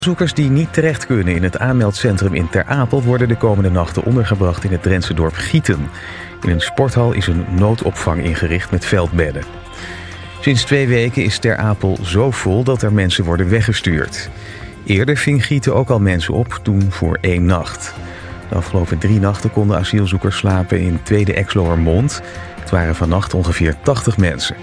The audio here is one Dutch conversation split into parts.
Asielzoekers die niet terecht kunnen in het aanmeldcentrum in Ter Apel worden de komende nachten ondergebracht in het Drentse dorp Gieten. In een sporthal is een noodopvang ingericht met veldbedden. Sinds 2 weken is Ter Apel zo vol dat er mensen worden weggestuurd. Eerder ving Gieten ook al mensen op, toen voor 1 nacht. De afgelopen 3 nachten konden asielzoekers slapen in Tweede Exloërmond. Het waren vannacht ongeveer 80 mensen.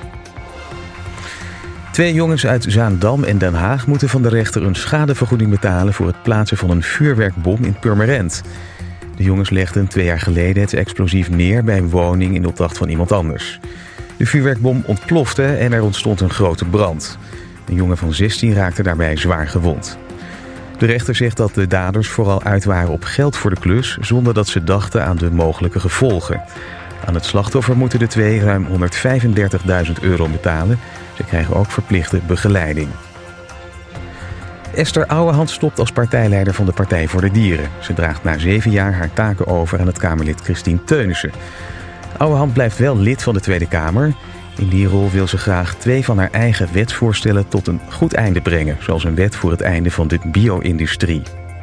2 jongens uit Zaandam en Den Haag moeten van de rechter een schadevergoeding betalen voor het plaatsen van een vuurwerkbom in Purmerend. De jongens legden 2 jaar geleden het explosief neer bij een woning in opdracht van iemand anders. De vuurwerkbom ontplofte en er ontstond een grote brand. Een jongen van 16 raakte daarbij zwaar gewond. De rechter zegt dat de daders vooral uit waren op geld voor de klus, zonder dat ze dachten aan de mogelijke gevolgen. Aan het slachtoffer moeten de 2 ruim €135.000 betalen. Ze krijgen ook verplichte begeleiding. Esther Ouwehand stopt als partijleider van de Partij voor de Dieren. Ze draagt na 7 jaar haar taken over aan het Kamerlid Christien Teunissen. Ouwehand blijft wel lid van de Tweede Kamer. In die rol wil ze graag 2 van haar eigen wetsvoorstellen tot een goed einde brengen, zoals een wet voor het einde van de bio-industrie.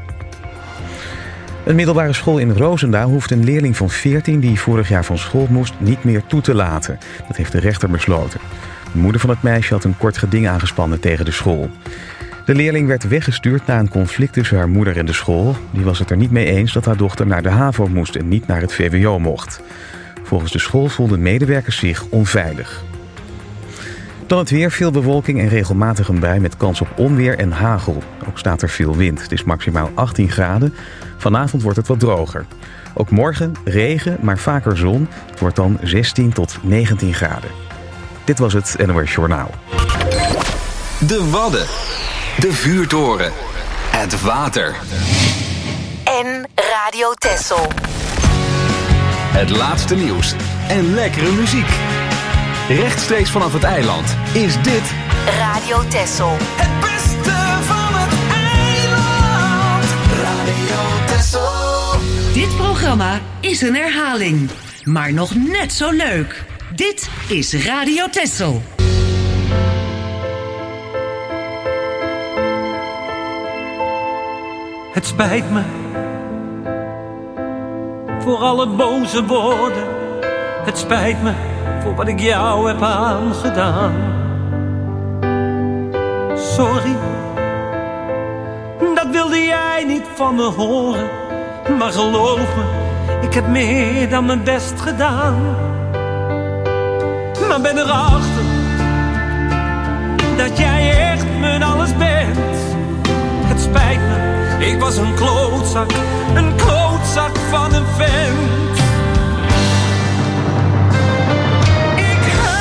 Een middelbare school in Roosendaal hoeft een leerling van 14 die vorig jaar van school moest niet meer toe te laten. Dat heeft de rechter besloten. De moeder van het meisje had een kort geding aangespannen tegen de school. De leerling werd weggestuurd na een conflict tussen haar moeder en de school. Die was het er niet mee eens dat haar dochter naar de HAVO moest en niet naar het VWO mocht. Volgens de school voelden medewerkers zich onveilig. Dan het weer, veel bewolking en regelmatig een bui met kans op onweer en hagel. Ook staat er veel wind. Het is maximaal 18 graden. Vanavond wordt het wat droger. Ook morgen regen, maar vaker zon. Het wordt dan 16 tot 19 graden. Dit was het NOS Journaal. De Wadden. De vuurtoren. Het water. En Radio Texel. Het laatste nieuws en lekkere muziek. Rechtstreeks vanaf het eiland is dit Radio Texel. Het beste van het eiland. Radio Texel. Dit programma is een herhaling, maar nog net zo leuk. Dit is Radio Texel. Het spijt me voor alle boze woorden. Het spijt me voor wat ik jou heb aangedaan. Sorry, dat wilde jij niet van me horen. Maar geloof me, ik heb meer dan mijn best gedaan. Maar ben erachter dat jij echt mijn alles bent. Het spijt me, ik was een klootzak van een vent. Ik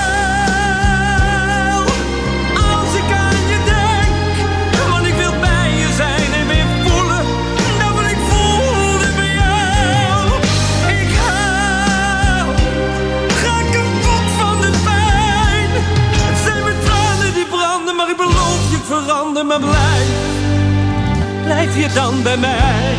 huil als ik aan je denk, want ik wil bij je zijn en weer voelen dat wat ik voelde bij jou. Ik huil, ga kapot van de pijn. Het zijn mijn tranen die branden, maar ik beloof je ik verander, maar blijf je dan bij mij.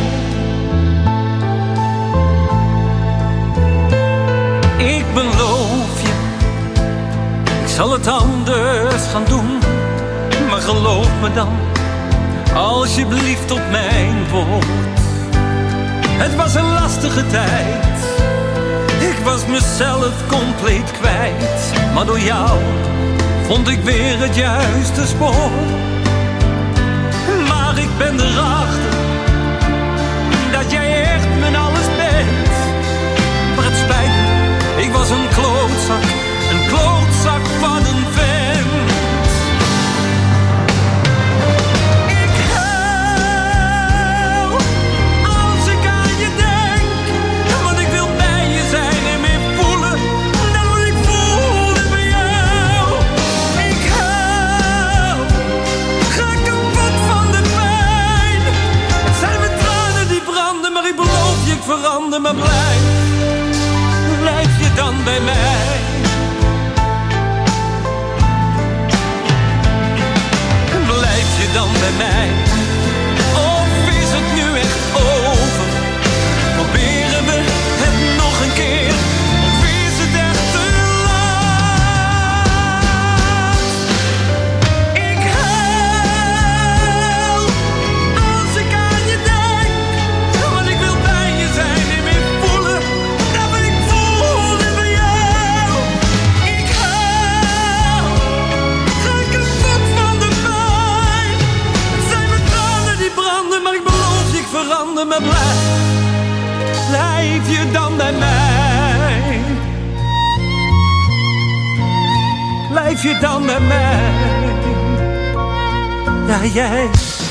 Ik beloof je, ik zal het anders gaan doen. Maar geloof me dan, alsjeblieft op mijn woord. Het was een lastige tijd, ik was mezelf compleet kwijt. Maar door jou vond ik weer het juiste spoor. Maar ik ben erachter dat jij echt mijn alles bent. Maar het spijt me, ik was een klootzak van een vent. Ik huil als ik aan je denk, want ik wil bij je zijn en weer voelen dat wat ik voelde bij jou. Ik huil, ga kapot van de pijn. Het zijn mijn tranen die branden, maar ik beloof je ik verander, maar blijf je dan bij mij. Blijf je dan bij mij. Of is het nu echt over? Proberen we het nog een keer? Of is het echt te laat? Ik huil zonder me blijft, blijf je dan bij mij? Blijf je dan bij mij? Ja, jij.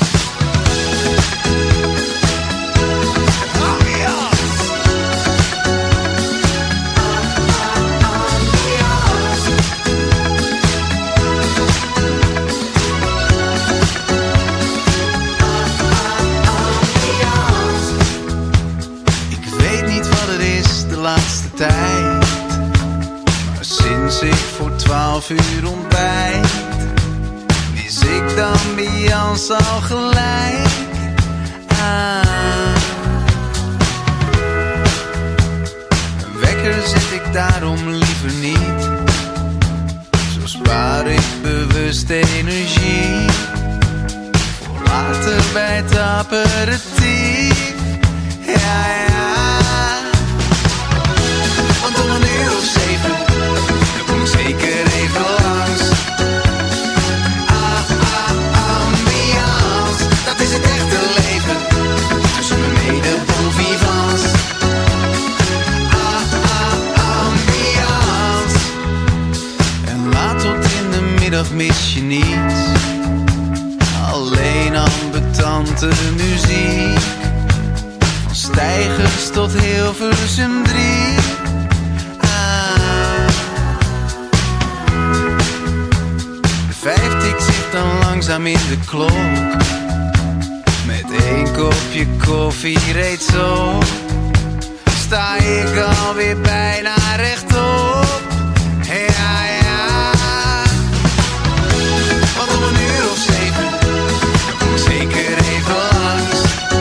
Laatste tijd, maar sinds ik voor 12 uur ontbijt, mis ik de ambiance al gelijk aan. Een wekker zet ik daarom liever niet, zo spaar ik bewust energie voor later bij het aperitief. Ja, ja. Want om 7:00, dan kom ik zeker even langs. Ambiance, dat is het echte leven, tussen mijn mede-bon vivants. Ambiance, en laat tot in de middag mis je niets, alleen ambetante muziek, van Steigers tot Hilversum 3. Ik zit dan langzaam in de klok, met 1 kopje koffie reeds op, sta ik alweer bijna rechtop. Ja, ja. Want om 7:00, dan kom ik zeker even langs.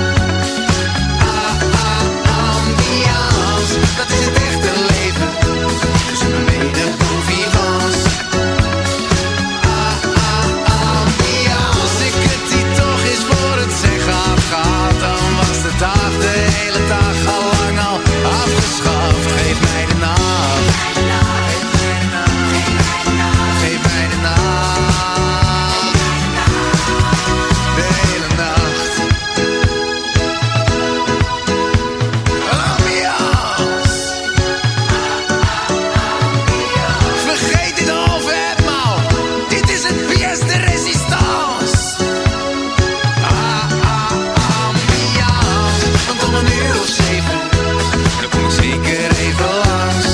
Ambiance, dat is het echte leven, tussen mijn mede-bon vivants. Dan was de dag de hele dag al lang al afgeschaft. Geef mij de nacht, geef mij de nacht, de hele nacht. Ambiance, vergeet dit halve etmaal, dit is het pièce de résistance. Om 7:00, dan kom ik zeker even langs.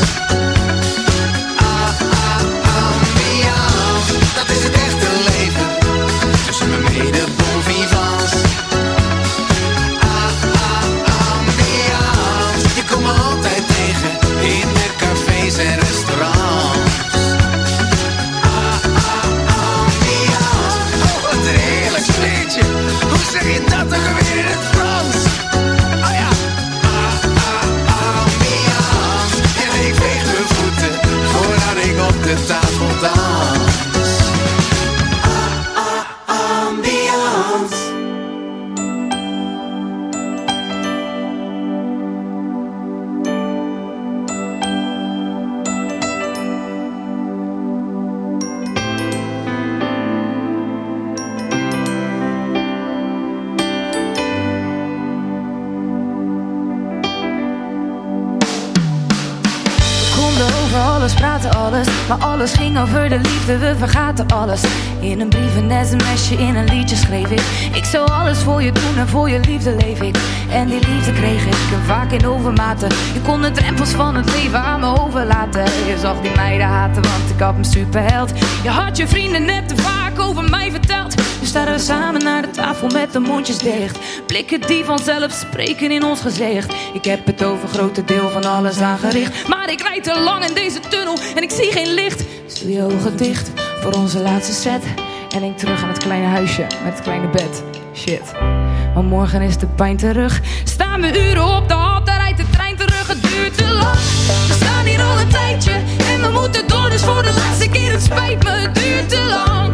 Ambiance, dat is het echte leven, tussen mijn mede-bon vivants. Ambiance, je komt me altijd tegen, in de cafés en restaurants. Ambiance, oh wat een heerlijk sfeertje, hoe zeg je dat ook weer in het Frans? Op de tafel dans. Ambiance. Alles, praten alles, maar alles ging over de liefde, we vergaten alles. In een brief, een sms'je, in een liedje schreef ik: ik zou alles voor je doen en voor je liefde leef ik. En die liefde kreeg ik en vaak in overmaten. Je kon de drempels van het leven aan me overlaten. Je zag die meiden haten, want ik had mijn superheld. Je had je vrienden net te vaak over mij verteld. Nu staan we samen naar de tafel met de mondjes dicht. Blikken die vanzelf spreken in ons gezicht. Ik heb het overgrote deel van alles aangericht, maar ik rijd te lang in deze tunnel en ik zie geen licht. Dus doe je ogen dicht voor onze laatste set en denk terug aan het kleine huisje met het kleine bed. Shit, maar morgen is de pijn terug. Staan we uren op de hal, daar rijdt de trein terug. Het duurt te lang, we staan hier al een tijdje en we moeten door, dus voor de laatste keer, het spijt me, het duurt te lang.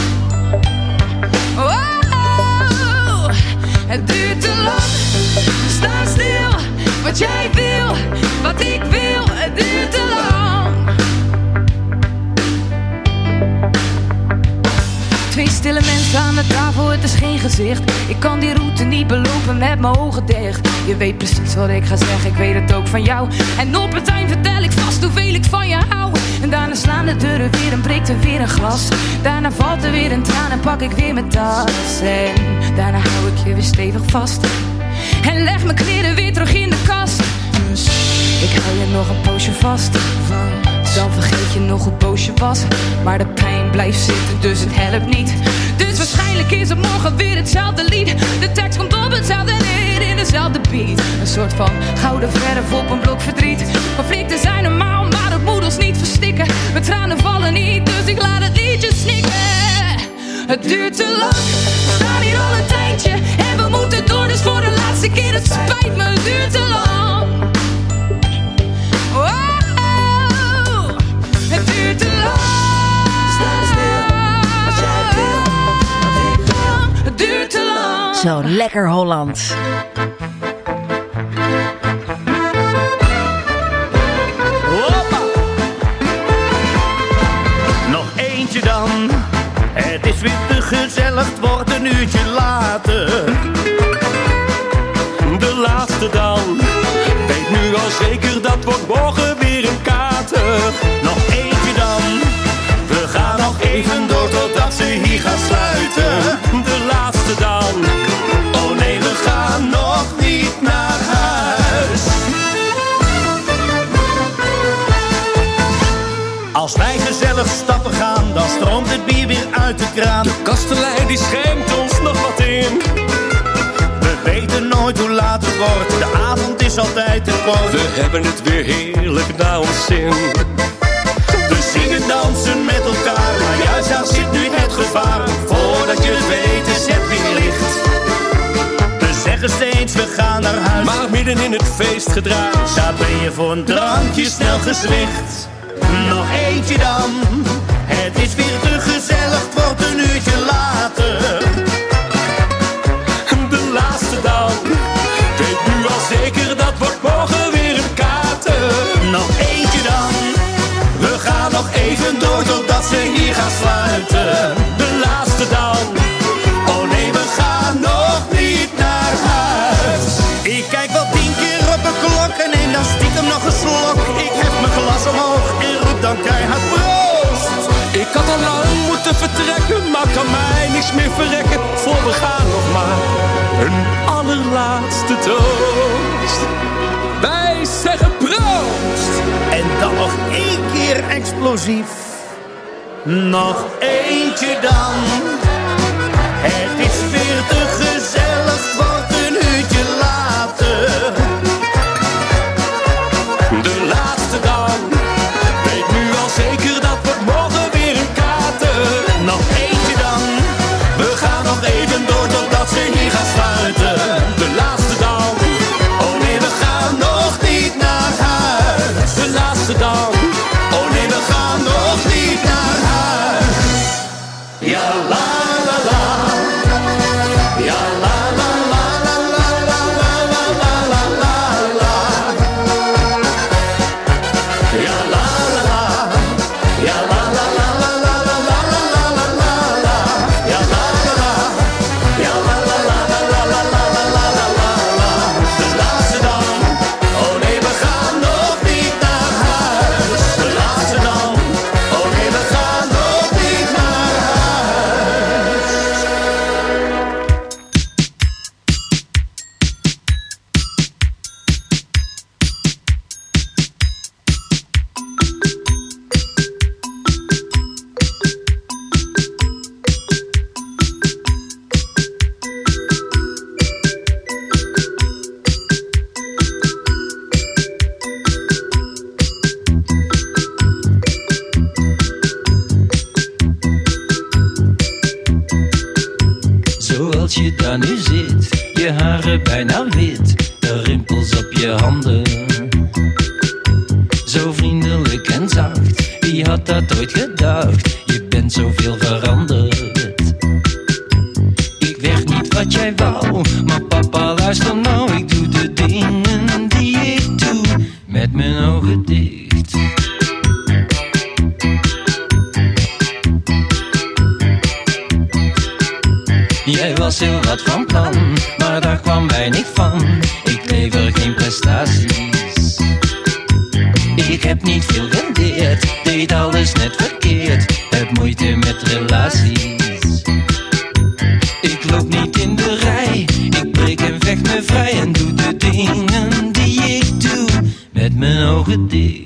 Oh, het duurt te lang. Sta stil, wat jij wil, wat ik wil, het duurt te lang. Twee stille mensen aan de tafel, het is geen gezicht. Ik kan die route niet belopen met mijn ogen dicht. Je weet precies wat ik ga zeggen, ik weet het ook van jou. En op het eind vertel ik vast hoeveel ik van je hou. En daarna slaan de deuren weer en breekt er weer een glas. Daarna valt er weer een traan en pak ik weer mijn tas. En daarna hou ik je weer stevig vast. En leg mijn kleren weer terug in de kast. Dus ik hou je nog een poosje vast. Dan vergeet je nog hoe boos je was. Maar de pijn blijft zitten, dus het helpt niet. Dus waarschijnlijk is het morgen weer hetzelfde lied. De tekst komt op hetzelfde neer in dezelfde beat. Een soort van gouden verf op een blok verdriet. Conflicten zijn normaal, maar het moet ons niet verstikken. Mijn tranen vallen niet, dus ik laat het liedje snikken. Het duurt te lang, we staan hier al een tijdje. En we moeten door, dus voor de laatste keer. Het spijt me, het duurt te lang. Oh, het duurt te lang. Sta stil, als jij wil, wat ik wil. Het duurt te lang. Zo lekker Hollands. Hoppa. Nog eentje dan. Het is weer te gezellig, het wordt een uurtje later. De laatste dan. Weet nu al zeker, dat wordt morgen weer een kater. Nog eentje dan. We gaan nog even door totdat ze hier gaan sluiten. De laatste dan. Oh nee, we gaan nog niet naar huis. Als wij gezellig stappen gaan, dan stroomt het bier weer uit de kraan. De kastelein die schenkt ons nog wat in. We weten nooit hoe laat het wordt, de avond is altijd te kort. We hebben het weer heerlijk naar ons zin. We zingen, dansen met elkaar, maar juist daar zit nu het gevaar. Voordat je het weet is het weer licht. We zeggen steeds we gaan naar huis, maar midden in het feestgedruis, daar ben je voor een drankje snel gezwicht. Nog eentje dan, het is weer te gezellig, het wordt een uurtje later. De laatste dan, weet nu al zeker, dat wordt morgen weer een kater. Nog eentje dan, we gaan nog even door totdat ze hier gaan sluiten. De laatste dan, oh nee, we gaan nog niet naar huis. Ik kijk wel 10 keer op een klok en neem dan stiekem nog een slok. Ik hef mijn glas omhoog en roep dan keihard proost. Ik had al lang moeten vertrekken, maar kan mij niks meer verrekken. Voor we gaan nog maar een allerlaatste toast. Wij zeggen proost. En dan nog 1 keer explosief. Nog eentje dan. Het is weer te gezellig, het wordt een uurtje later. De laatste dan, weet nu al zeker, dat wordt morgen weer een kater. Nog eentje dan, we gaan nog even door totdat ze hier gaan sluiten. De laatste dan, oh nee, we gaan nog niet naar huis. de laatste dan, oh nee, we gaan nog niet naar huis. Ja, la la la. Ja, la la la la la la la la la la la. Ja, la la la. Ja, la la la la la la la la la la la. Ja, la la la. Ja, la la la la la la la la la la la. De laatste dan. Oh nee, we gaan nog niet naar huis. De laatste dan. Oh nee, we gaan nog niet naar huis. Zoals je daar nu zit, je haren bijna wit, de rimpels op je handen. Zo vriendelijk en zacht, wie had dat ooit gedacht? Je bent zoveel veranderd. Ik werd niet wat jij wou, maar papa luister nou, ik doe de dingen die ik doe, met mijn ogen dicht. Jij was heel plan, maar daar kwam weinig van. Ik lever geen prestaties. Ik heb niet veel rendeerd, deed alles net verkeerd. Heb moeite met relaties. Ik loop niet in de rij, ik breek en vecht me vrij. En doe de dingen die ik doe, met mijn ogen dicht.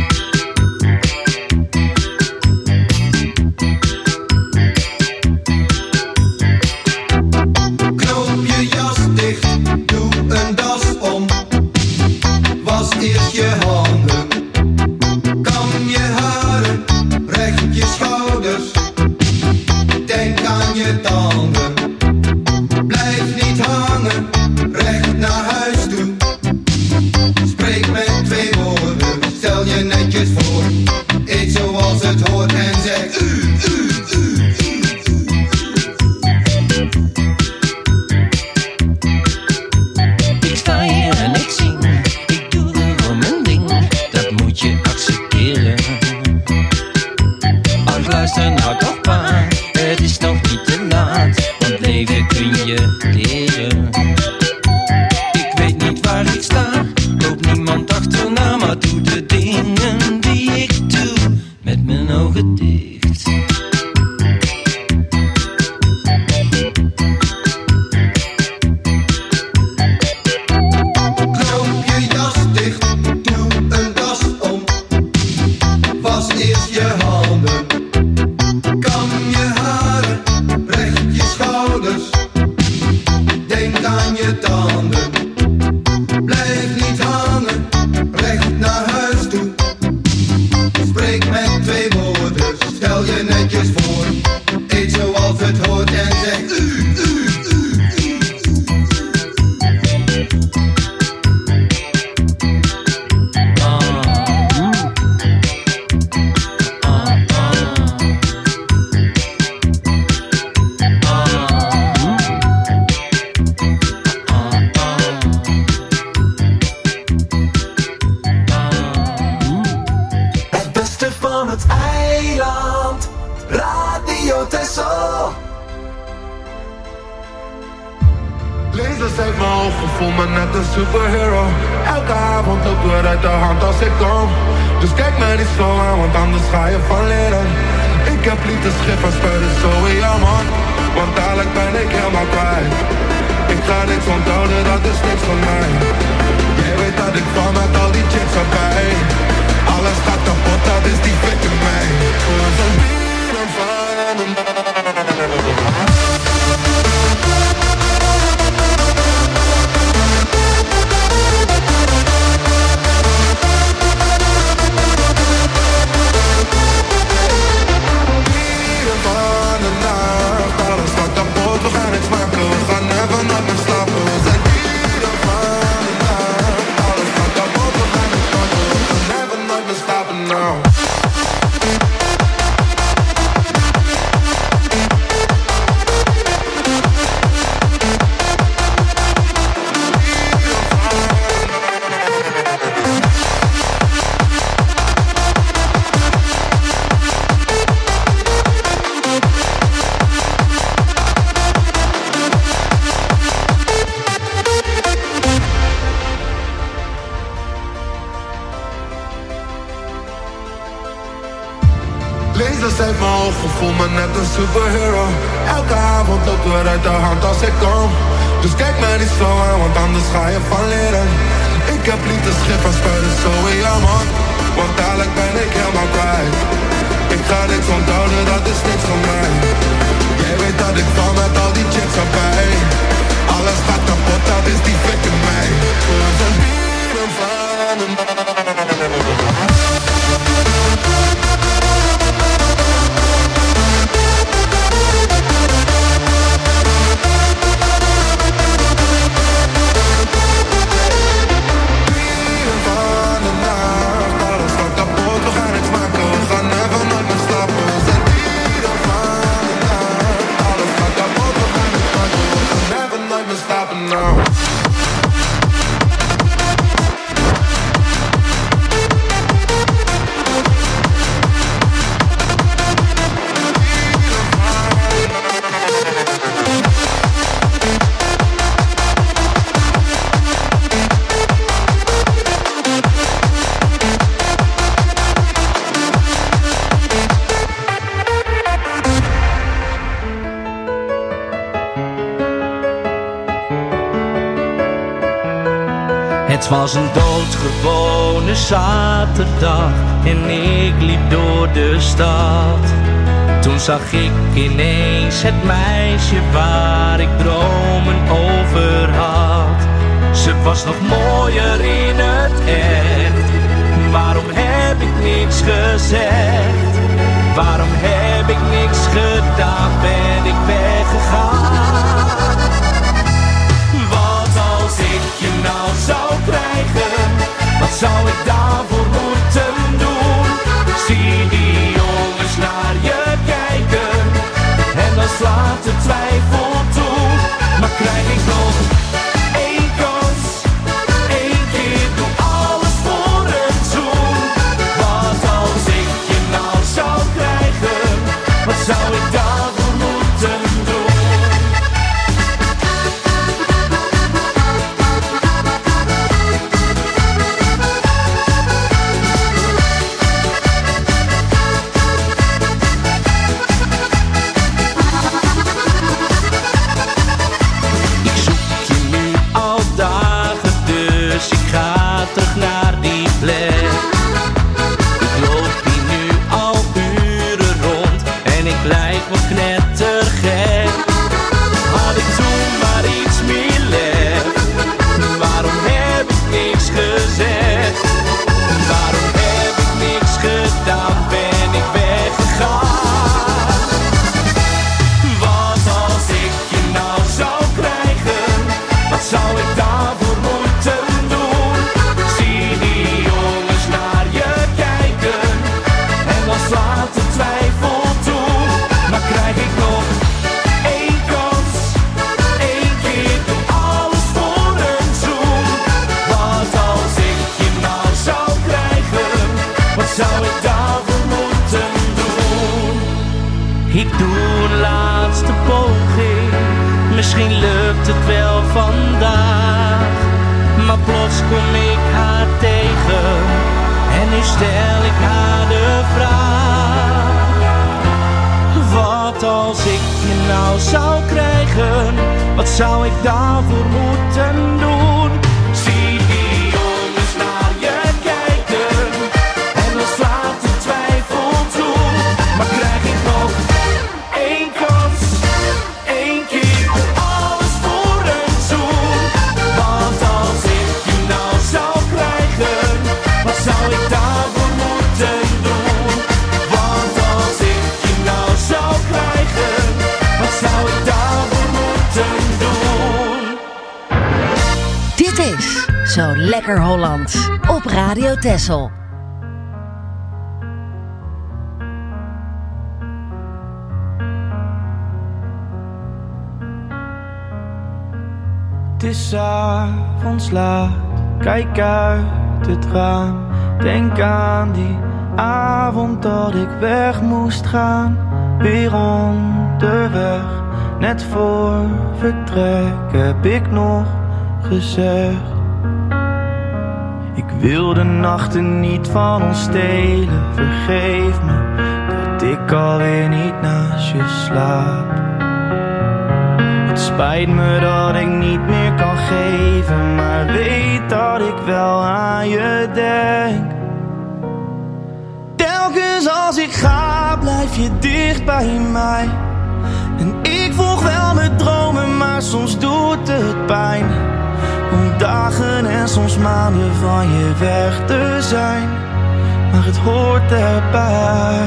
Knoop je jas dicht, doe een das om. Was eerst je handen, kam je haren, recht je schouders. Denk aan je tanden, blijf niet hangen, recht naar huis toe. Spreek met 2 woorden, stel je netjes voor. Eet zoals het hoort en zeg Ik sta hier en ik zing, ik doe gewoon mijn ding. Dat moet je accepteren. Ach, luister nou toch pa, het is nog niet te laat. Want leven kun je leren. Ik weet niet waar ik sta, loop niemand achterna. Maar doe de dingen die ik doe, met mijn ogen dicht. knoop je jas dicht, doe een das om. Was eerst je handen, kam je haren, recht je schouders. Denk aan je tanden, blijf niet hangen, recht naar huis toe. Spreek met 2 woorden, stel je netjes voor. Eet zoals het hoort en zeg Het beste van het eiland, Radio Texel. Lasers uit mijn ogen, voel me net een superhero. Elke avond loopt weer uit de hand als ik kom. Dus kijk mij niet zo aan, want anders ga je van leren. Ik heb liefdesgif en spuiten zo in jouw man. Want dadelijk ben ik helemaal kwijt. Ik ga niks onthouden, dat is niks van mij. Jij weet dat ik val met al die chicks erbij. Alles gaat kapot, dat is die fik in mij. We zijn bieren van een Lasers uit mijn ogen, voel me net een superhero. Elke avond loopt weer uit de hand als ik kom. Dus kijk mij niet zo aan, want anders ga je van leren. Ik heb liefdesgif en spuiten zo in jouw man. Want dadelijk ben ik helemaal kwijt. Ik ga niks onthouden, dat is niks van mij. Jij weet dat ik val met al die chicks erbij. Alles gaat kapot, dat is die fik in mij. We zijn bieren van een Het was een doodgewone zaterdag en ik liep door de stad. Toen zag ik ineens het meisje waar ik dromen over had. Ze was nog mooier in het echt. Waarom heb ik niks gezegd? Waarom heb ik niks gedaan? Ben ik weggegaan? Wat als ik je nou zou krijgen? Wat zou ik daarvoor moeten doen? Zie die jongens naar je kijken en dan slaat de twijfel toe. Maar krijg ik nog één kans, één keer, doe alles voor een zoen. Wat als ik je nou zou krijgen? Wat zou ik daarvoor moeten doen? Terug naar die plek. Ik loop hier nu al uren rond en ik lijk wel knettergek. Had ik toen maar iets meer lef? Waarom heb ik niks gezegd? Waarom heb ik niks gedaan? Ben ik weggegaan? Wat als ik je nou zou krijgen? Wat zou ik daarvoor moeten doen? Slaat de twijfel toe, maar krijg ik nog één kans, één keer, doe alles voor een zoen. Wat als ik je nou zou krijgen? Wat zou ik daarvoor moeten doen? Ik doe een laatste poging, misschien lukt het wel vandaag. Maar plots kom ik haar tegen en nu stel ik haar de vraag. Wat als ik je nou zou krijgen? Wat zou ik daarvoor moeten doen? Zie die jongens naar je kijken en dan slaat de twijfel toe. Maar krijg ik nog één kans, één keer, alles voor een zoen. Wat als ik je nou zou krijgen? Wat zou ik daarvoor moeten doen? Want als ik je nou zou krijgen, wat zou ik daarvoor moeten doen? Dit is Zo Lekker Hollands op Radio Texel. Het is 's avonds laat, kijk uit het raam. Denk aan die avond dat ik weg moest gaan. Weer onderweg, net voor vertrek heb ik nog gezegd. Ik wil de nachten niet van ons stelen. Vergeef me dat ik alweer niet naast je slaap. Het spijt me dat ik niet meer kan geven, maar weet dat ik wel aan je denk. Telkens als ik ga, blijf je dicht bij mij. En ik volg wel mijn dromen, maar soms doet het pijn. Om dagen en soms maanden van je weg te zijn. Maar het hoort erbij.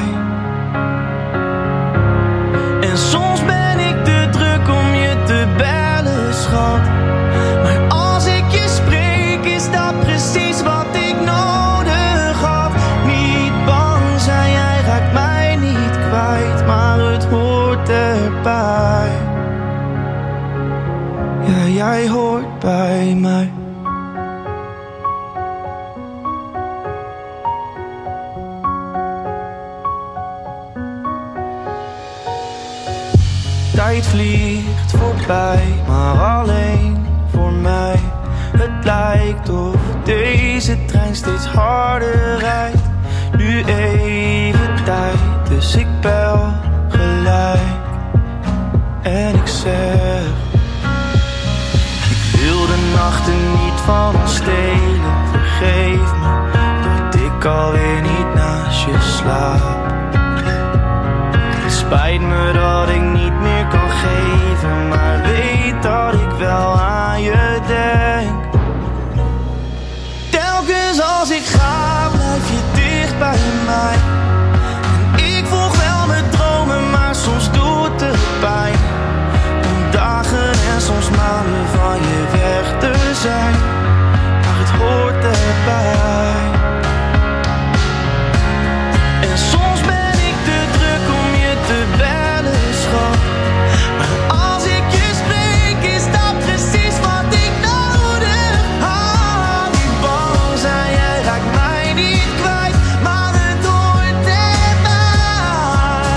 En soms ben ik te druk om je te bellen, schat. Maar als ik je spreek, is dat precies wat ik nodig had. Niet bang zijn, jij raakt mij niet kwijt, maar het hoort erbij. Ja, jij hoort bij mij. Tijd vliegt voorbij, maar alleen voor mij. Het lijkt of deze trein steeds harder rijdt. Nu even tijd, dus ik bel gelijk. En ik zeg, ik wil de nachten niet van ons stelen. Vergeef me dat ik alweer niet naast je slaap. Het spijt me dat ik niet meer kan geven, maar weet dat ik wel aan je denk. Telkens als ik ga, blijf je dicht bij mij. En ik volg wel mijn dromen, maar soms doet het pijn. Om dagen en soms maanden van je weg te zijn. Maar het hoort erbij. En soms ben ik te druk om je te bellen, schat. Maar als ik je spreek, is dat precies wat ik nodig had. Niet bang zijn, jij raakt mij niet kwijt, maar het hoort erbij.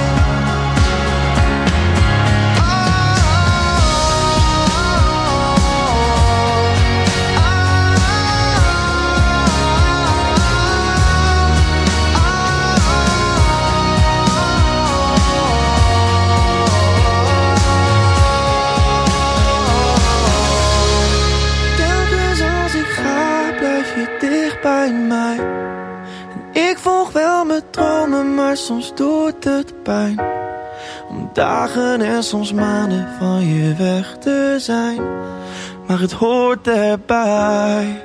Telkens als ik ga, blijf je dicht bij mij. En ik volg wel mijn dromen, maar soms doet het pijn. Om dagen en soms maanden van je weg te zijn. Maar het hoort erbij.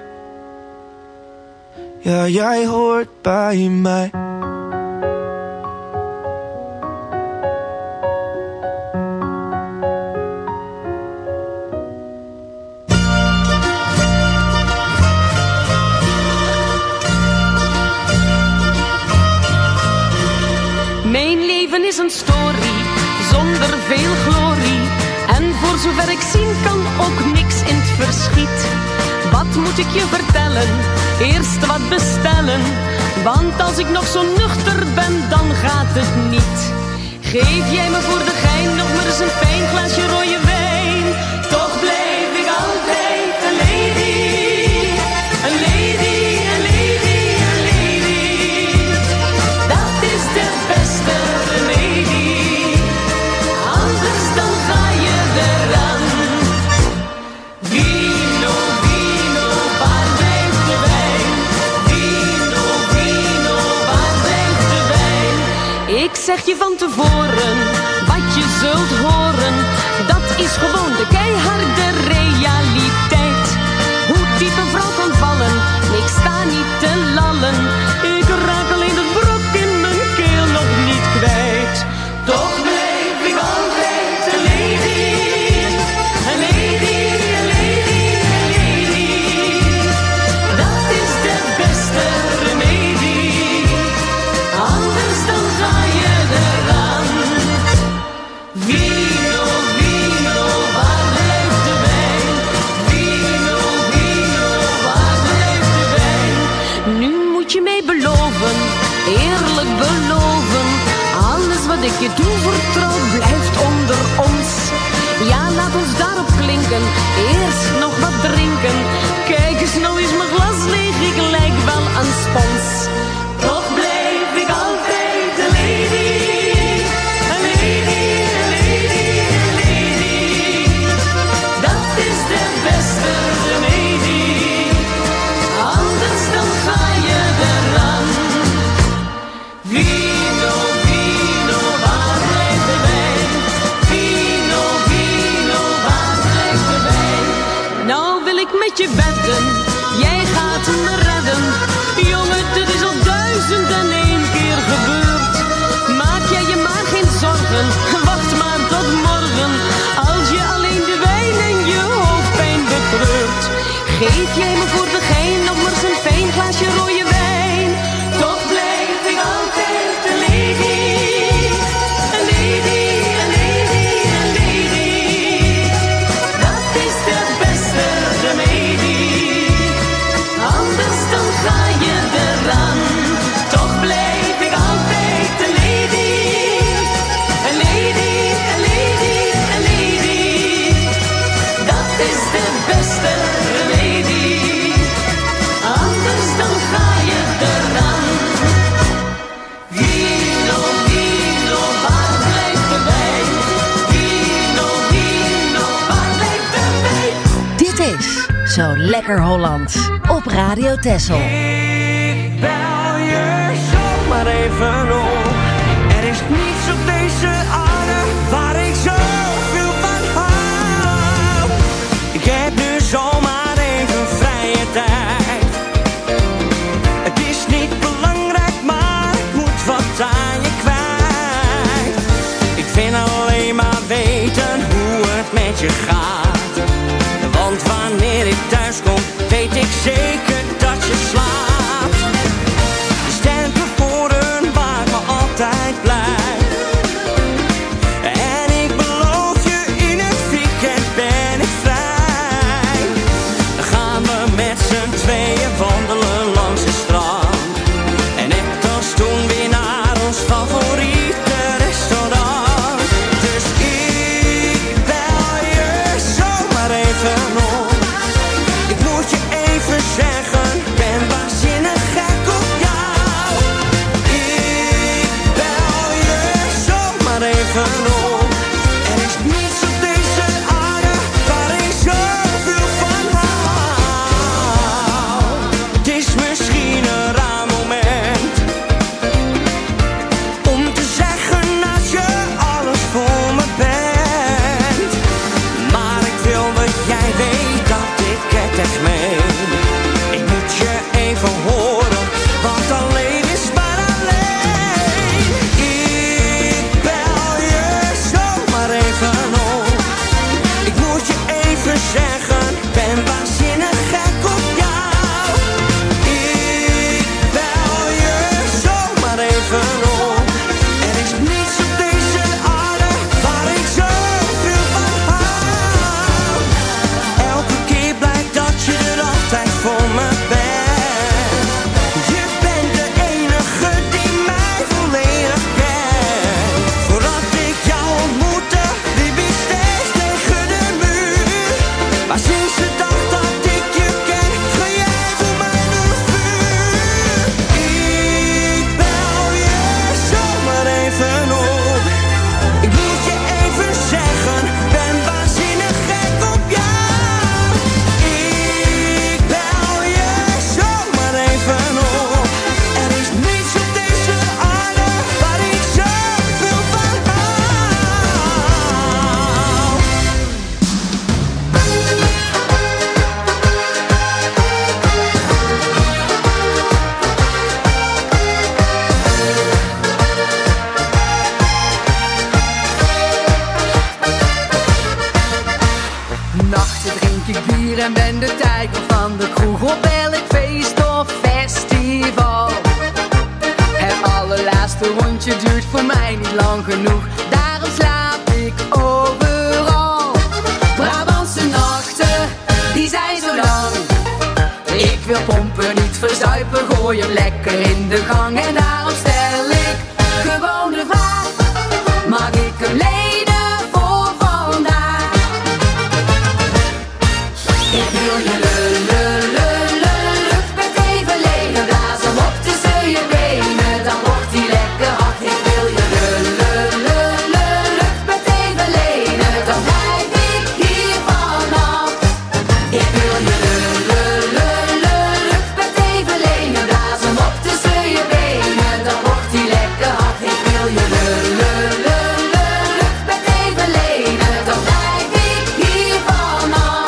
Ja, jij hoort bij mij. Mijn leven is een story, zonder veel glorie. En voor zover ik zien kan, ook niks in het verschiet. Wat moet ik je vertellen? Eerst wat bestellen. Want als ik nog zo nuchter ben, dan gaat het niet. Geef jij me voor de gein nog maar eens een fijn glaasje rode wijn. Toch blijf ik altijd een lady. Een lady, een lady, een lady. Dat is de beste remedie. Anders dan ga je eraan. Vino, vino, waar blijft de wijn? Vino, vino, waar blijft de wijn? Ik zeg je van tevoren, wat je zult horen, dat is gewoon de keiharde realiteit. Hoe diep een vrouw kan vallen, ik sta niet te lallen. Ik raak alleen het brok in mijn keel nog niet kwijt. Toch blijf ik altijd een lady. Een lady, een lady, een lady. Dat is de beste remedie. Anders dan ga je eraan. Vino, vino, waar blijft de wijn? Vino, vino, waar blijft de wijn? Nu moet je mij beloven, eerlijk beloven. Alles wat ik je toevertrouw blijft onder ons. Ja, laat ons daarop klinken, eerst nog wat drinken. Kijk eens, nou is mijn glas leeg, ik lijk wel een spons. Toch blijf ik altijd een lady. Een lady, een lady, een lady. Dat is de beste remedie. Anders dan ga je eraan. Vino, vino, waar blijft de wijn? Vino, vino, waar blijft de wijn? Nou wil ik met je wedden, jij gaat me redden. Jongen, dit is al 1001 keer gebeurd. Maak jij je maar geen zorgen, wacht maar tot morgen. Als je alleen de wijn en je hoofdpijn betreurt. Geef jij me voor de gein nog maar eens een fijn glaasje rode wijn. Toch blijf ik altijd een lady. Een lady, een lady, een lady. Dat is de beste remedie. Anders dan ga je eraan. Toch blijf ik altijd een lady. Een lady, een lady, een lady. Dat is de beste remedie. Anders dan ga je eraan. Vino, vino, waar blijft de wijn? Vino, vino, waar blijft de wijn? Dit is Zo lekker Hollands. Op Radio Texel. Ik bel je zomaar even op. Er is niets op deze aarde waar ik zoveel van hou. Ik heb nu zomaar even vrije tijd. Het is niet belangrijk, maar ik moet wat aan je kwijt. Ik vind alleen maar weten hoe het met je gaat. Want wanneer ik thuis kom, weet ik zeker dat je slaapt. De sterke woorden maken me altijd blij. En ik beloof je, in het weekend ben ik vrij. Dan gaan we met z'n tweeën wandelen langs het strand. En net als toen weer naar ons favoriete restaurant. Dus ik bel je zomaar even op. Ik moet je even zeggen, ben waanzinnig gek op jou. Ik bel je zomaar even op. Er is niets op deze aarde waar ik zoveel van hou. Het is misschien een raar moment om te zeggen dat je alles voor me bent. Maar ik wil dat jij weet dat ik het echt meen. Ik moet je even horen, want alleen is maar alleen. Ik bel je zomaar even op. Ik moet je even zeggen, ben waanzinnig gek op jou. Ik bel je zomaar even op. Er is niets op deze aarde waar ik zoveel van hou. Elke keer blijkt dat je er altijd voor me bent. Je bent de enige die mij volledig kent. Voordat ik jou ontmoette, liep ik steeds tegen de muur. Maar sinds de dag dat ik je ken, ga jij voor mij de vuur. Ik bel je zomaar even op. Ik moet je even zeggen, ben waanzinnig gek op jou. Ik bel je zomaar even op. Er is niets op deze aarde waar ik zoveel van hou. Nachten drink ik bier en ben de tijger van de kroeg op elk feest of festival. Het allerlaatste rondje duurt voor mij niet lang genoeg, daarom slaap ik overal. Brabantse nachten, die zijn zo lang. Ik wil pompen, niet verzuipen, gooi hem lekker in de gang. En daarom stel ik gewoon de vraag, mag ik hem lenen voor vandaag? Ik wil je lucht met even lenen, blaas hem op tussen je benen, dan wordt hij lekker hard. Ik wil je lucht met even lenen, dan blijf ik hier vanaf. Ik wil je lucht met even lenen, blaas hem op tussen je benen, dan wordt hij lekker hard. Ik wil je lucht met even lenen, dan blijf ik hier vanaf.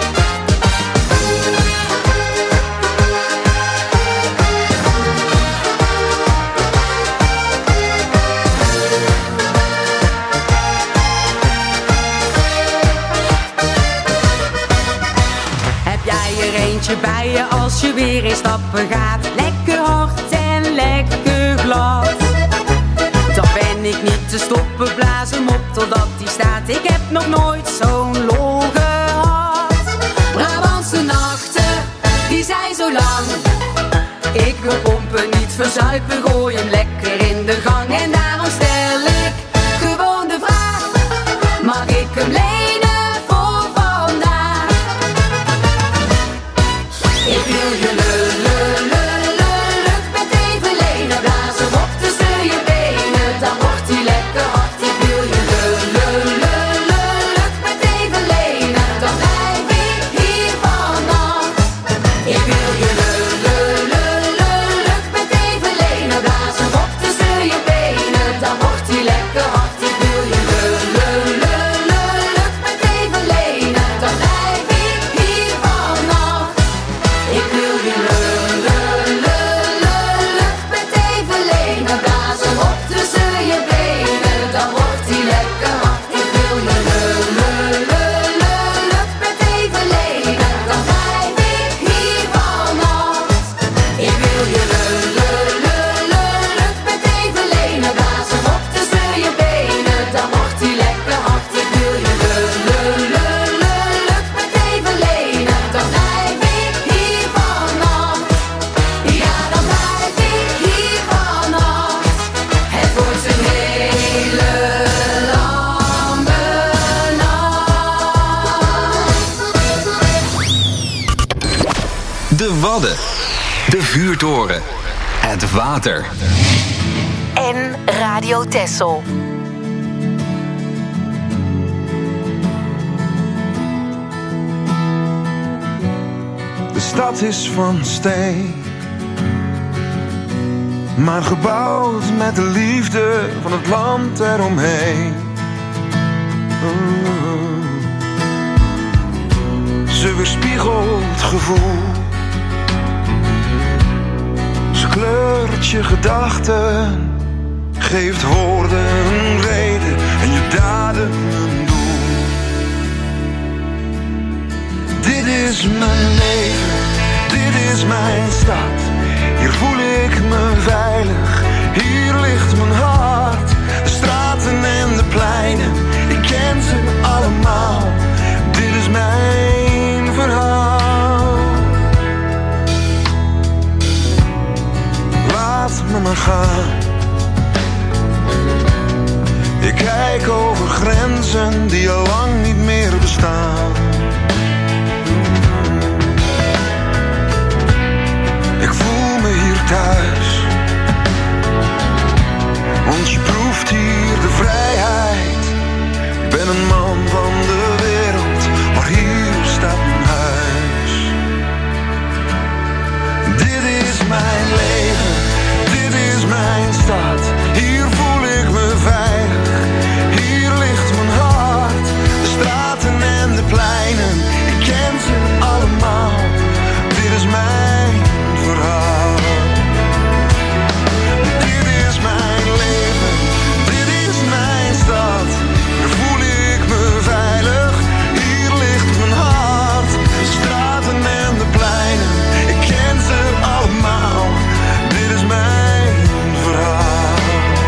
Heb jij er eentje bij je als je weer in stappen gaat? Lekker hard en lekker glad. Dan ben ik niet te stoppen, blaas hem op totdat hij staat. Ik heb nog nooit zo'n lol gehad. Brabantse nachten, die zijn zo lang. Ik wil pompen, niet verzuipen, gooi hem lekker in de gang. En daarom stel ik gewoon de vraag, mag ik hem lenen voor vandaag? Ik wil je lucht met even lenen, blaas hem op tussen je benen, dan wordt hij lekker hard. Ik wil je lucht met even lenen, dan blijf ik hier vanaf. De Wadden. De Vuurtoren. Het water. En Radio Texel. De stad is van steen, maar gebouwd met de liefde van het land eromheen. Ze weerspiegelt gevoel, ze kleurt je gedachten, geeft woorden een reden en je daden een doel. Dit is mijn leven, dit is mijn stad. Hier voel ik me veilig, hier ligt mijn hart. De straten en de pleinen, ik ken ze allemaal. Dit is mijn verhaal. Laat me maar gaan. Ik kijk over grenzen die al lang niet meer bestaan. Ik voel me hier thuis, want je proeft hier de vrijheid. Ik ben een man van de wereld, maar hier staat mijn huis. Dit is mijn leven, dit is mijn stad. Hier voel ik me veilig, hier ligt mijn hart. De straten en de pleinen, ik ken ze allemaal. Dit is mijn verhaal. Dit is mijn leven, dit is mijn stad. Hier voel ik me veilig, hier ligt mijn hart. De straten en de pleinen, ik ken ze allemaal. Dit is mijn verhaal.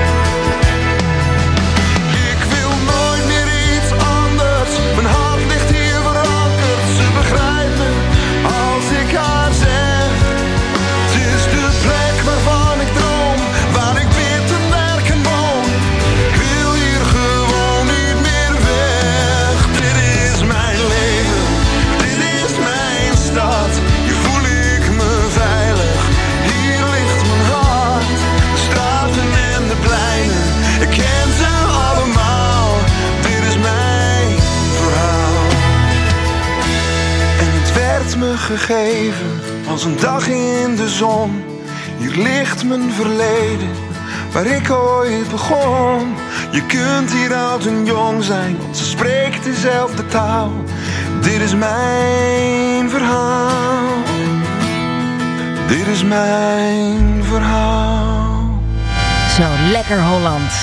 Ik wil nooit meer iets anders, mijn hart ligt hier verankerd. Ze begrijpt me als ik haar zeg. Het is de plek waarvan ik droom, waar ik weer te werken woon. Ik wil hier gewoon niet meer weg. Dit is mijn leven, dit is mijn stad. Hier voel ik me veilig, hier ligt mijn hart. De straten en de pleinen, ik ken ze allemaal. Dit is mijn verhaal. En het werd me gegeven als een dag in de zon. Hier ligt mijn verleden, waar ik ooit begon. Je kunt hier oud en jong zijn, want ze spreekt dezelfde taal. Dit is mijn verhaal. Dit is mijn verhaal. Zo lekker Holland.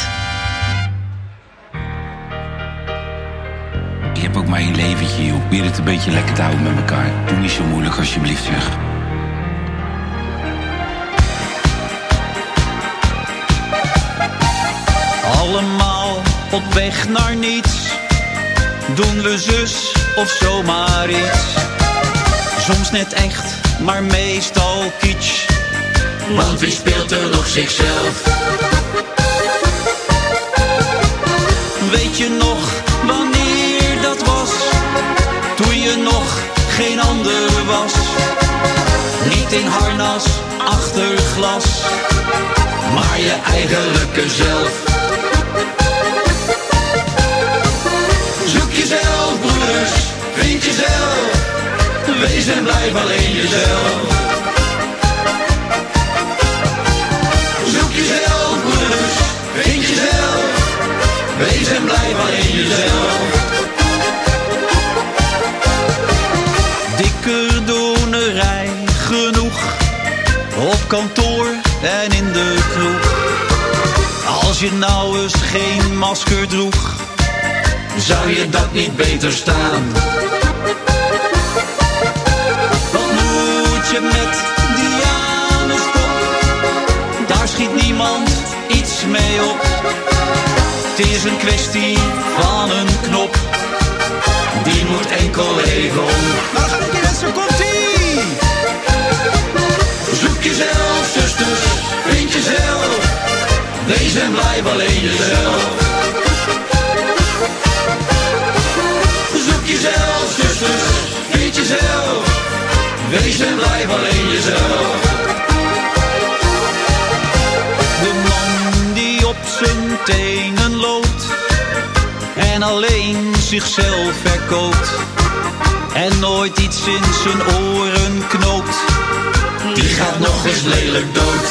Je hebt ook maar één leventje, joh. Probeer het een beetje lekker te houden met elkaar. Doe niet zo moeilijk, alsjeblieft, zeg. Allemaal op weg naar niets. Doen we zus of zomaar iets. Soms net echt, maar meestal kitsch. Want wie speelt er nog zichzelf? Weet je nog wanneer dat was? Toen je nog geen ander was. Niet in harnas, achter glas, maar je eigenlijke zelf. Zoek jezelf, broeders, vind jezelf. Wees en blijf alleen jezelf. Zoek jezelf, broeders, vind jezelf. Wees en blijf alleen jezelf. Dikke doenerij genoeg, op kantoor en in de kroeg. Als je nou eens geen masker droeg, zou je dat niet beter staan? Wat moet je met die Januskop? Daar schiet niemand iets mee op. Het is een kwestie van een knop, die moet enkel even om. Nou gaat het niet eens, zo komt-ie! Zoek jezelf, zusters, vind jezelf. Wees en blijf alleen jezelf. Zoek jezelf, zusters, vind jezelf. Wees en blijf alleen jezelf. De man die op zijn tenen loopt en alleen zichzelf verkoopt en nooit iets in zijn oren knoopt, die gaat nog eens lelijk dood.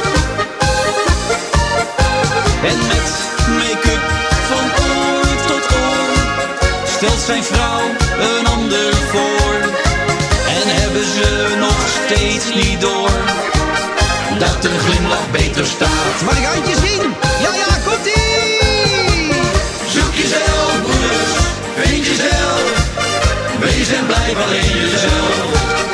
En met make-up van oor tot oor stelt zijn vrouw een ander voor. En hebben ze nog steeds niet door dat een glimlach beter staat. Mag ik handje zien? Ja, ja, komt-ie! Zoek jezelf, broeders, vind jezelf. Wees en blijf alleen jezelf.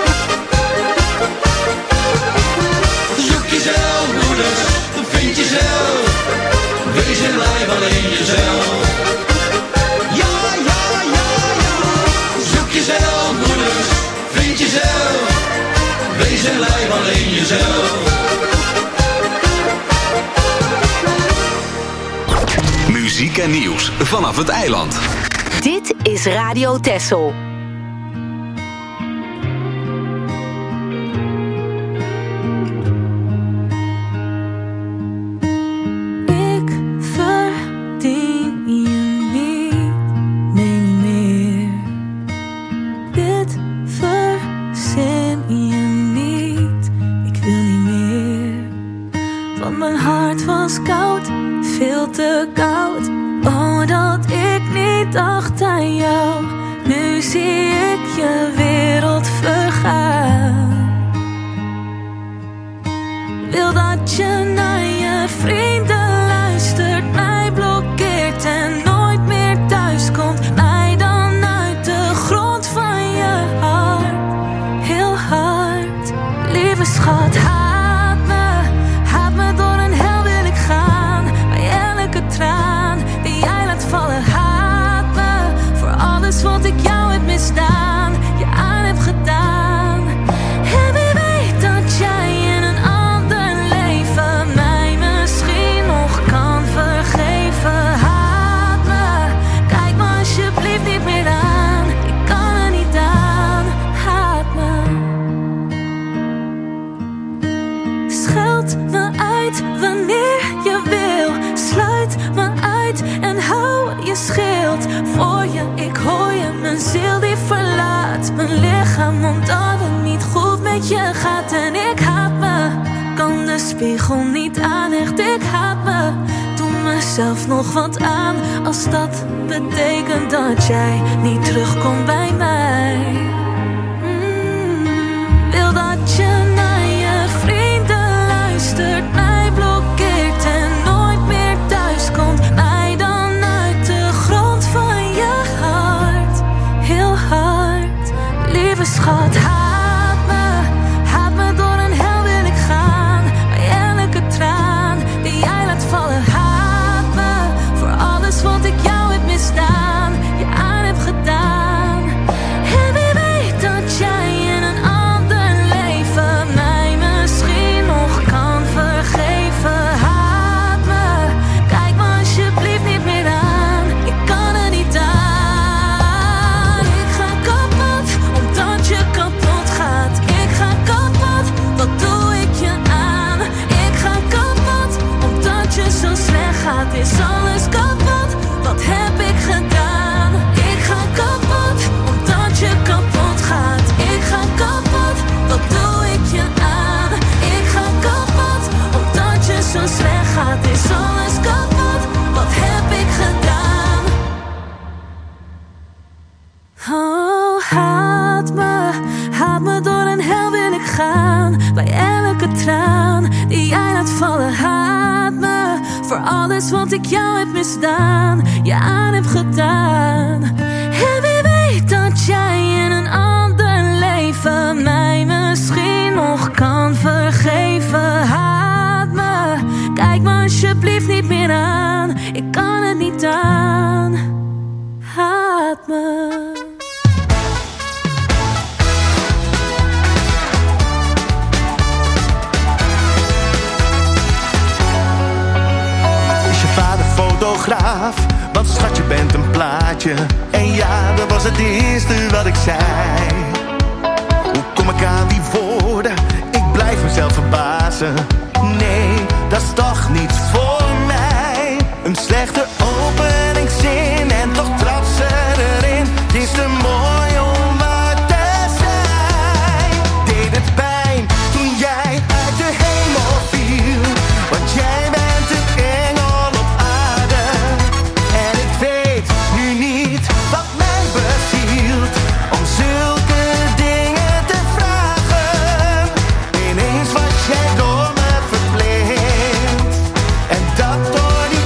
Zoek jezelf, broeders, vind jezelf. Wees en blijf alleen jezelf. Ja, ja, ja, ja. Zoek jezelf, broeders, vind jezelf. Wees en blijf alleen jezelf. Muziek en nieuws vanaf het eiland. Dit is Radio Texel. Zelf nog wat aan als dat betekent dat jij niet terugkomt bij mij. Wil dat je naar je vrienden luistert, mij blokkeert en nooit meer thuis komt. Mij dan uit de grond van je hart, heel hard. Lieve schat, haat me door een hel wil ik gaan. Bij elke traan die jij laat vallen. Wat ik jou heb misdaan, je aan heb gedaan. En wie weet dat jij in een ander leven mij misschien nog kan vergeven. Haat me, kijk me alsjeblieft niet meer aan. Ik kan er niet aan. Ik ga kapot, omdat je kapot gaat. Ik ga kapot, wat doe ik je aan? Ik ga kapot, omdat je zo slecht gaat. Is alles kapot? Wat heb ik gedaan? Ik ga kapot, omdat je kapot gaat. Ik ga kapot, wat doe ik je aan? Ik ga kapot, omdat je zo slecht gaat. Is alles kapot? Wat heb ik gedaan? Oh, haat me door een hel wil ik gaan. Bij elke traan die jij laat vallen. Haat me voor alles wat ik jou heb misdaan, je aan heb gedaan. En wie weet dat jij in een ander leven mij misschien nog kan vergeven. Haat me, kijk me alsjeblieft niet meer aan. Ik kan het niet aan. Haat me. Fotograaf, want schat, je bent een plaatje. En ja, dat was het eerste wat ik zei. Hoe kom ik aan dansen. Nee, dat is toch niet voor mij. Een slechte openingszin en toch trap ze erin. Het is te mooi om waar te zijn. Deed het pijn toen jij uit de hemel viel. Want jij bent een engel op aarde. En ik weet nu niet wat mij bezielt om zulke dingen te vragen. Ineens was jij door me verblind. En dat door die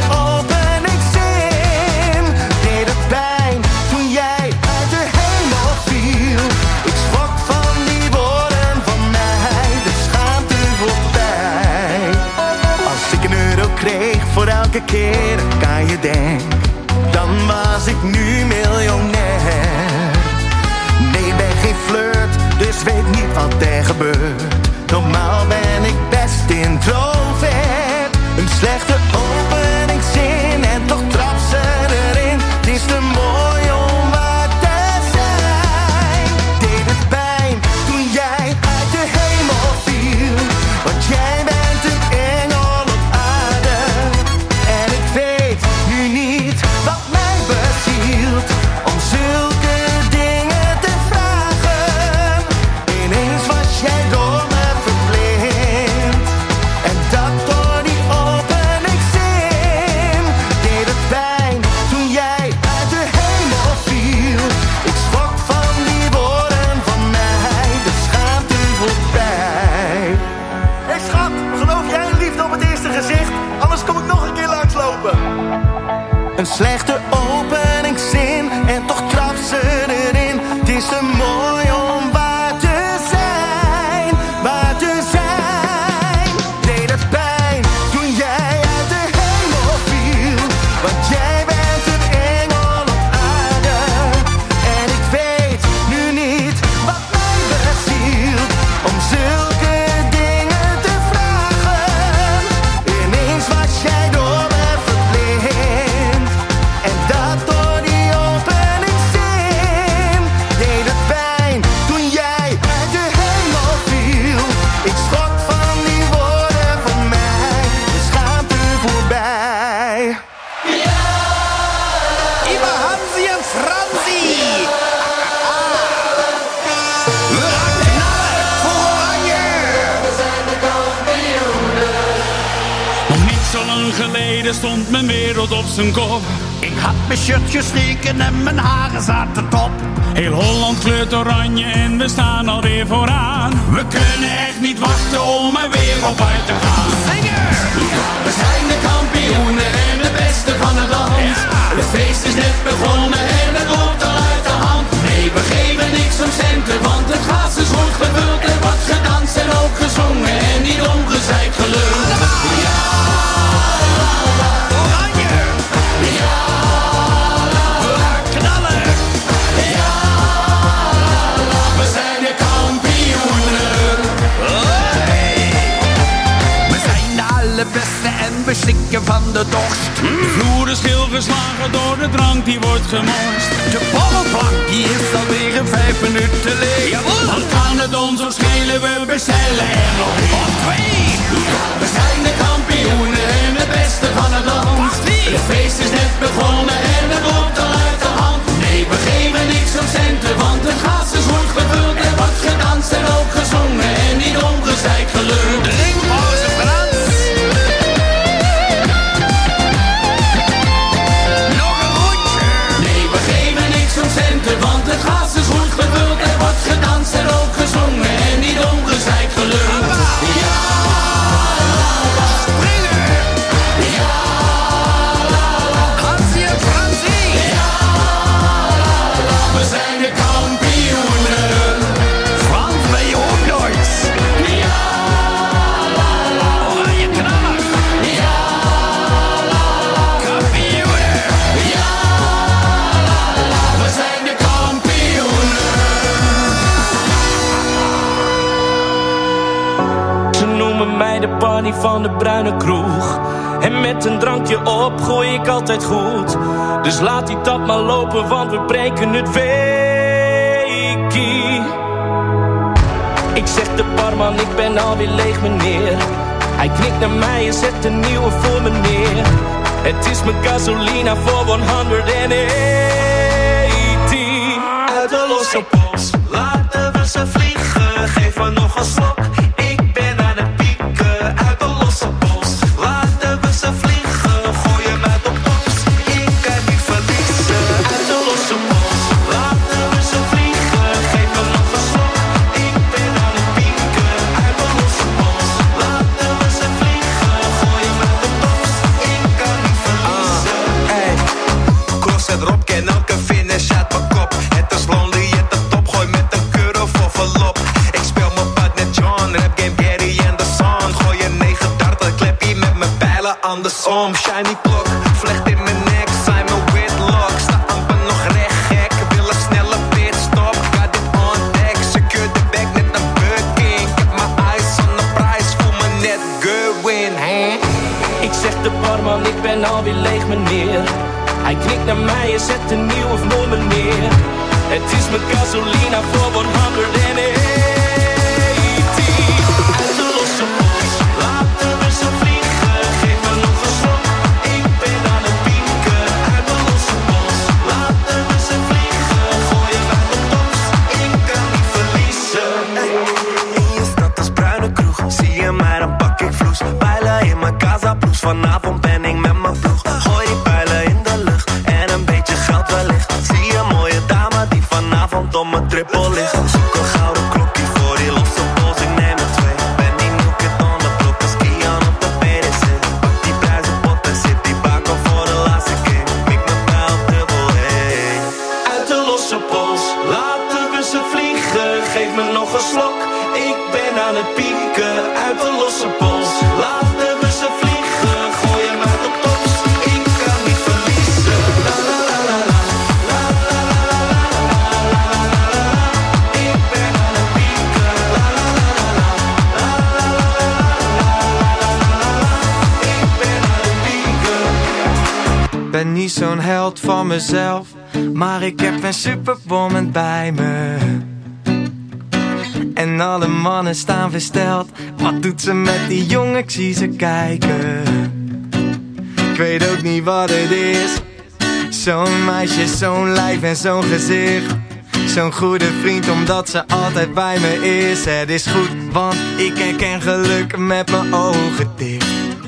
openingszin. Deed het pijn toen jij uit de hemel viel. Ik schrok van die woorden van mij, de schaamte voorbij. Als ik €1 kreeg voor elke keer dat aan je denk, dan was ik nu miljonair. Nee, ik ben geen flirt, dus weet niet wat er gebeurt. Normaal ben ik best introvert. Een slechte openingszin en toch trap ze erin. Het is te mooi om waar te zijn. Deed het pijn toen jij uit de hemel viel. Want jij bent een engel op aarde. En ik weet nu niet wat mij bezielt om zulke dingen te vragen. Ineens was jij door me verblind. En dat door die openingszin. Deed het pijn toen jij uit de hemel viel. Ik schrok van die woorden van mij, de schaamte voorbij. Hé schat, geloof jij in liefde op het eerste gezicht? Anders kom ik nog een keer langslopen. Een slechte openingszin en toch trap ze erin. Het is te mooi om waar te zijn, waar te zijn. Deed het pijn toen jij uit de hemel viel. Want jij bent een engel op aarde. En ik weet nu niet wat mij bezielt om zulke dingen te vragen. Ineens was jij door me verblind. En dat door die openingszin. Deed het pijn toen jij uit de hemel viel. Ik schrok van die woorden van mij, de schaamte voorbij. Immer Hansi en Fransie. We gaan knallen voor Oranje. Nog niet zo lang geleden stond mijn wereld op zijn kop. Ik had mijn shirt gestreken en mijn haren zaten top. Heel Holland kleurt oranje en we staan alweer vooraan. We kunnen echt niet wachten om er weer op uit te gaan. Zingen! We zijn de kampioenen en de beste van het land. Het feest is net begonnen en het loopt al uit de hand. Nee, we geven niks om centen, want het glas is goed gevuld. Er wordt gedanst en ook gezongen en niet omgezeikt geluld. Ja, Oranje! ja, We gaan knallen! ja, we zijn de kampioenen. We zijn de allerbeste en we stikken van de dorst. De vloer is geel geslagen door de drank die wordt gemorst. De borrelplank die is alweer in 5 minuten leeg. Dan kan het ons ook schelen, we bestellen er nog Of 2. We zijn de kampioenen en de beste van het land. Het feest is net begonnen en het loopt al uit de hand. Nee, we geven niks om centen, want het glas is goed gevuld. Er wordt gedanst en ook gezongen en niet omgezeikt geluld. Drinkpauze Frans. Nog een rondje. Nee, we geven niks om centen, want het glas is goed gevuld. Er wordt gedanst en ook gezongen en niet omgezeikt geluld. Ja, Springen. ja, Hansie en Fransie. ja, we zijn de kampioenen. Frans ben je ook nooit. Ja, Oranje knallen. ja, Kampioenen. ja, we zijn de kampioenen. Ze noemen mij de Barney van de bruine kroeg. En met een drankje op gooi ik altijd goed. Dus laat die tap maar lopen, want we breken het weekie. Ik zeg de barman, ik ben alweer leeg meneer. Hij knikt naar mij en zet een nieuwe voor me neer. Het is mijn gasolina voor 118. Uit de losse pols, laten we ze vliegen. Geef me nog een slok, ik ben aan het pieken. Uit de losse pols, laten we ze vliegen. Gooi hem uit op tops, ik kan niet verliezen. Uit de losse pols, laten we ze vliegen. Geef me nog een slok, ik ben aan het pieken. Uit de losse pols, laten we ze vliegen. Gooi hem uit op tops, ik kan niet verliezen. Cross het erop, ken elke finish uit mijn kop. Het is lonely at the top, gooi met een curve of een lop. Ik speel mijn pad net John, rap game Gary en de Son. Gooi een 9-darter, kleppie met mijn pijlen andersom. Shiny klok, vlecht in mijn nek, zijn mijn whitlock. Sta amper nog recht gek, wil een snelle pitstop. Got it on deck, secure the bag net een Burger King. Ik heb mijn eyes on the prize, voel me net Gerwin, hè? Ik zeg de barman, ik ben alweer leeg meneer. Hij knikt naar mij en zet een nieuwe voor me neer. Het is mijn gasolina voor 118. Uit de losse pols, laten we ze vliegen. Geef me nog een slok, ik ben aan het pieken. Uit de losse pols, laten we ze vliegen. Gooi hem uit de tops, ik kan niet verliezen. In je stad als bruine kroeg, zie je mij dan pak ik vloes. Pijlen in mijn casa blues, vanavond ben ik met mijn ploeg. Gooi die pijlen in de lucht en een beetje geld wellicht. Zie je een mooie dame die vanavond om mijn trippel ligt. Zoek een gouden klokje voor die losse pols, ik neem er 2. Ben die new kid on the block, als Kian op de PDC. Pak die prijzenpot en zit die bakken voor de laatste keer. Mik mijn pijl dubbel, hey. Uit de losse pols, laten we ze vliegen. Geef me nog een slok, ik ben aan het pieken. Uit de losse pols, laten we ze vliegen. Gooi hem uit op tops, ik kan niet verliezen. La la la la la, la la la la la, la la la la la. Ik ben aan het pieken. La la la la la, la la la la la, la la la la la. Ik ben aan het pieken. Ben niet zo'n held van mezelf, maar ik heb een superwoman bij me. En alle mannen staan versteld. Wat doet ze met die jongen? Ik zie ze kijken. Ik weet ook niet wat het is. Zo'n meisje, zo'n lijf en zo'n gezicht. Zo'n goede vriend omdat ze altijd bij me is. Het is goed, want ik herken geluk met mijn ogen dicht.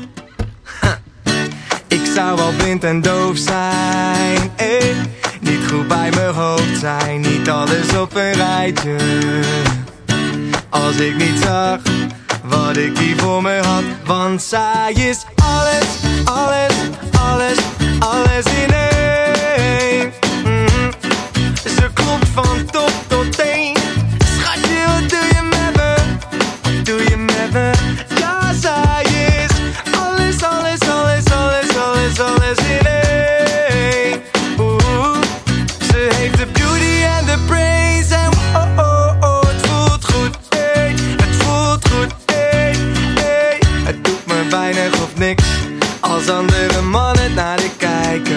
Ik zou wel blind en doof zijn, niet goed bij mijn hoofd zijn. Niet alles op een rijtje. Als ik niet zag wat ik hier voor me had. Want zij is alles, alles, alles, alles in één. Ze klopt van top tot teen. Schatje, wat doe je met me? Wat doe je met me? Ja, zij is alles, alles, alles, alles, alles, alles in één. Ze heeft de beauty en de brains. En oh, oh, oh, het voelt goed, hey. Het voelt goed, hey, hey. Het doet me weinig of niks als andere mannen naar je kijken.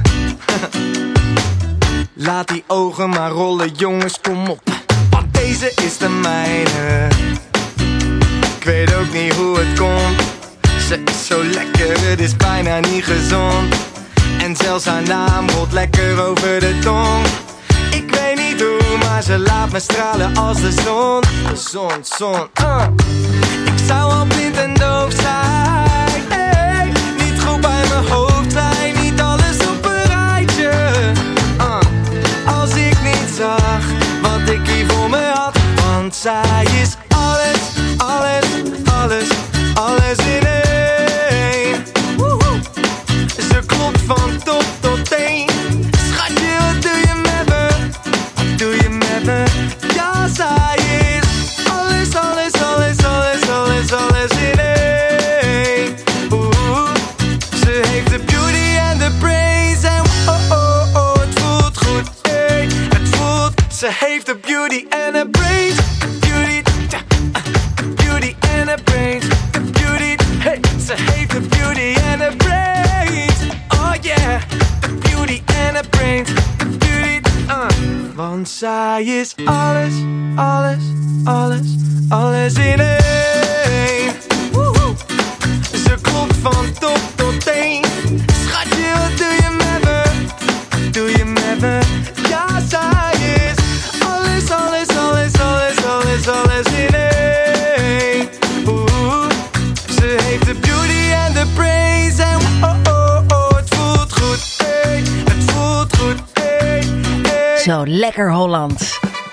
Laat die ogen maar rollen, jongens, kom op. Want deze is de mijne. Ik weet ook niet hoe het komt. Ze is zo lekker, het is bijna niet gezond. En zelfs haar naam rolt lekker over de tong. Ik weet niet hoe, maar ze laat me stralen als de zon. De zon, zon, Ik zou al blind en doof zijn, hey. Niet goed bij mijn hoofd zijn. Niet alles op een rijtje, als ik niet zag wat ik hier voor me had. Want zij is alles, alles, alles, alles in één. Ze klopt van top tot teen. Schatje, wat doe je met me? Wat doe je met me? Ja, zij is alles, alles, alles, alles, alles, alles in één. Ze heeft de beauty en de brains. En oh, oh, oh, het voelt goed, hey. Het voelt, ze heeft de beauty en de brains. Beauty, beauty en de brains. De beauty, hey. Ze heeft de beauty en de brains. Oh yeah, the beauty and the brains. Beauty, Want zij is alles, alles, alles, alles in één. Ze klopt van top tot teen. Schatje, wat doe je met me? Doe je met me? Ja, zij is alles, alles, alles, alles, alles, alles in één. Ze heeft de beauty en de brains en het voelt goed, hey, het voelt goed, hey, hey. Zo, lekker Holland.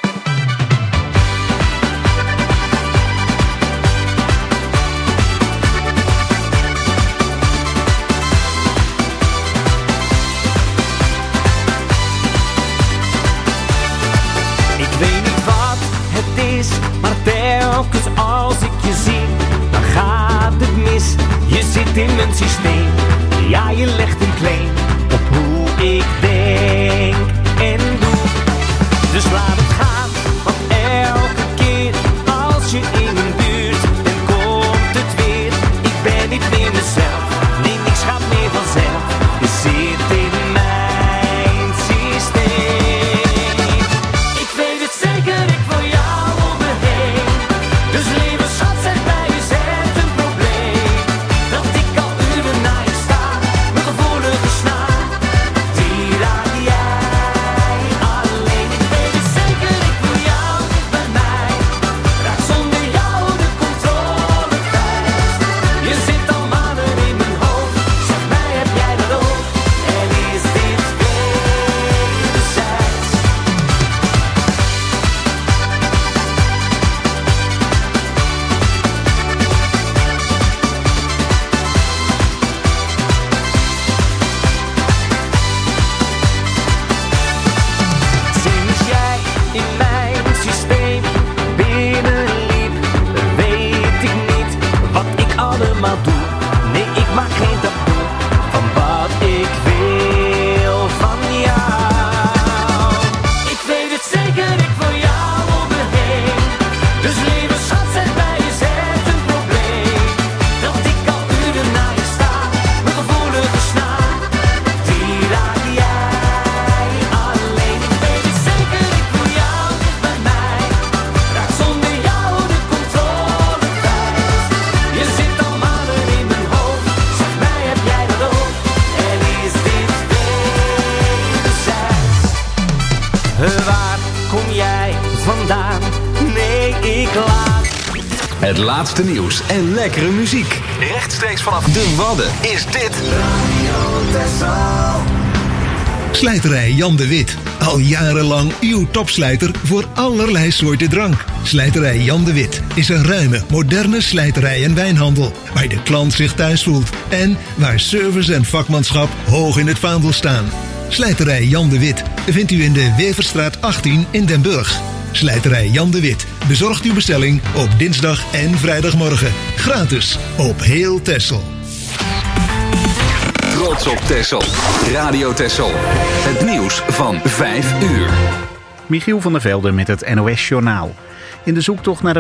Ik weet niet wat het is, maar telkens als ik je zie, dan gaat het mis. Je zit in mijn systeem, ja, je legt een claim op hoe ik denk en doe. Dus laat het gaan, want elke keer als je in mijn buurt bent, komt het weer. Ik ben niet meer mezelf, nee, niks gaat meer vanzelf. Je zit in mijn systeem. Ik weet het zeker, ik wil jou om me heen. Dus lieve schat, zeg bij jezelf een probleem. Dat ik al uren naar je sta, mijn gevoelige snaar. Die raak jij alleen. Ik weet het zeker, ik wil jou dicht bij mij. Raak zonder jou de controle kwijt. Je zit al maanden in mijn hoofd, zeg mij heb jij dat ook. En is dit wederzijds? Sinds jij in mijn systeem binnenliep, weet ik niet wat ik allemaal doe. Nee, ik maak geen taboe van wat ik wil van jou. Ik weet het zeker, ik wil jou om me heen. Dus lieve schat, zeg bij jezelf een probleem. Dat ik al uren naar je sta, mijn gevoelige snaar. Die raak jij alleen. Ik weet het zeker, ik wil jou dicht bij mij. Raak zonder jou de controle kwijt. Je zit al maanden in mijn hoofd, zeg mij heb jij dat ook. En is dit wederzijds? Waar kom jij vandaan? Nee, ik laat. Het laatste nieuws en lekkere muziek. Rechtstreeks vanaf de Wadden is dit Slijterij Jan de Wit. Al jarenlang uw topslijter voor allerlei soorten drank. Slijterij Jan de Wit is een ruime, moderne slijterij en wijnhandel, waar de klant zich thuis voelt en waar service en vakmanschap hoog in het vaandel staan. Slijterij Jan de Wit vindt u in de Weverstraat 18 in Den Burg. Slijterij Jan de Wit bezorgt uw bestelling op dinsdag en vrijdagmorgen. Gratis op heel Texel. Trots op Texel. Radio Texel. Het nieuws van 5 uur. Michiel van der Velde met het NOS Journaal. In de zoektocht naar de